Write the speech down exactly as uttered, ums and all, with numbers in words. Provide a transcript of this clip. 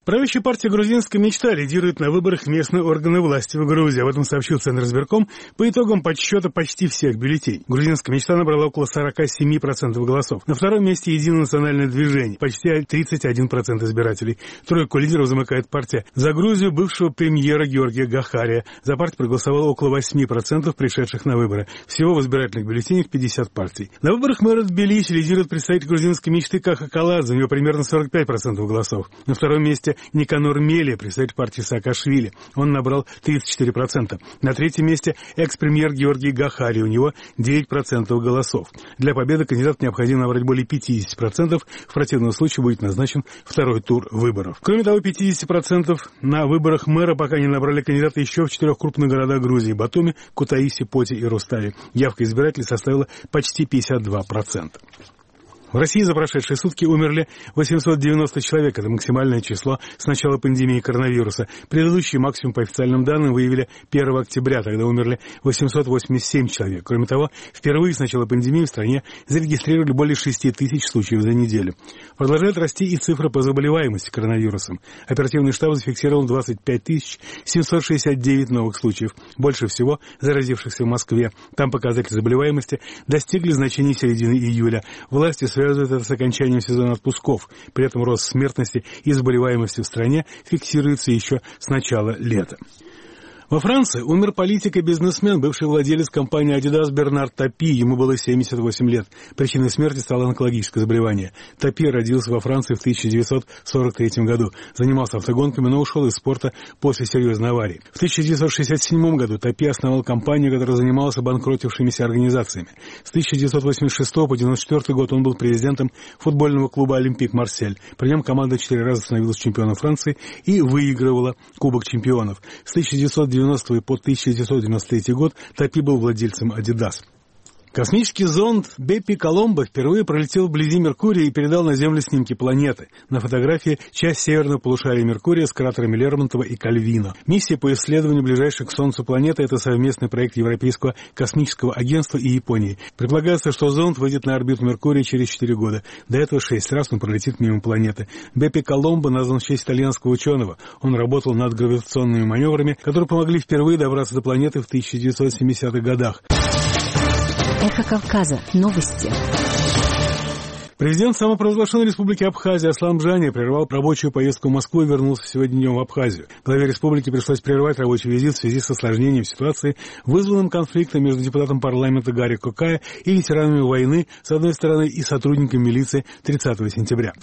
Правящая партия «Грузинская мечта» лидирует на выборах в местные органы власти в Грузии. Об этом сообщил Центризбирком по итогам подсчета почти всех бюллетеней. «Грузинская мечта» набрала около сорок семь процентов голосов. На втором месте «Единое национальное движение» – почти тридцать один процент избирателей. Тройку лидеров замыкает партия «За Грузию» бывшего премьера Георгия Гахария. За партию проголосовало около восемь процентов пришедших на выборы. Всего в избирательных бюллетенях пятьдесят партий. На выборах мэра Тбилиси лидирует представитель «Грузинской мечты» Каха Каладзе. У него примерно сорок пять процентов голосов. На втором месте Никанор Мелия, представитель партии Саакашвили. Он набрал тридцать четыре процента. На третьем месте экс-премьер Георгий Гахари. У него девять процентов голосов. Для победы кандидату необходимо набрать более пятьдесят процентов. В противном случае будет назначен второй тур выборов. Кроме того, пятьдесят процентов на выборах мэра пока не набрали кандидаты еще в четырех крупных городах Грузии: Батуми, Кутаиси, Поти и Рустави. Явка избирателей составила почти пятьдесят два процента. В России за прошедшие сутки умерли восемьсот девяносто человек. Это максимальное число с начала пандемии коронавируса. Предыдущий максимум по официальным данным выявили первого октября. Тогда умерли восемьсот восемьдесят семь человек. Кроме того, впервые с начала пандемии в стране зарегистрировали более шести тысяч случаев за неделю. Продолжают расти и цифры по заболеваемости коронавирусом. Оперативный штаб зафиксировал двадцать пять тысяч семьсот шестьдесят девять новых случаев. Больше всего заразившихся в Москве. Там показатели заболеваемости достигли значений середины июля. Власти связывают это с окончанием сезона отпусков. При этом рост смертности и заболеваемости в стране фиксируется еще с начала лета. Во Франции умер политик и бизнесмен, бывший владелец компании Adidas Бернар Тапи. Ему было семьдесят восемь лет. Причиной смерти стало онкологическое заболевание. Тапи родился во Франции в тысяча девятьсот сорок третьем году. Занимался автогонками, но ушел из спорта после серьезной аварии. В тысяча девятьсот шестьдесят седьмом году Тапи основал компанию, которая занималась обанкротившимися организациями. С тысяча девятьсот восемьдесят шестого по девяносто четвёртый год он был президентом футбольного клуба «Олимпик Марсель». При нем команда четыре раза становилась чемпионом Франции и выигрывала Кубок чемпионов. С тысяча девятьсот девяностого по тысяча девятьсот девяносто третий год Тапи был владельцем Adidas. Космический зонд Беппи Коломбо впервые пролетел вблизи Меркурия и передал на Землю снимки планеты. На фотографии часть северного полушария Меркурия с кратерами Лермонтова и Кальвино. Миссия по исследованию ближайшей к Солнцу планеты – это совместный проект Европейского космического агентства и Японии. Предполагается, что зонд выйдет на орбиту Меркурия через четыре года. До этого шесть раз он пролетит мимо планеты. Беппи Коломбо назван в честь итальянского ученого. Он работал над гравитационными маневрами, которые помогли впервые добраться до планеты в тысяча девятьсот семидесятых годах. Эхо Кавказа. Новости. Президент самопровозглашенной республики Абхазия Аслан Бжани прервал рабочую поездку в Москву и вернулся сегодня днем в Абхазию. Главе республики пришлось прервать рабочий визит в связи с осложнением ситуации, вызванным конфликтом между депутатом парламента Гарри Кокая и ветеранами войны, с одной стороны, и сотрудниками милиции тридцатого сентября.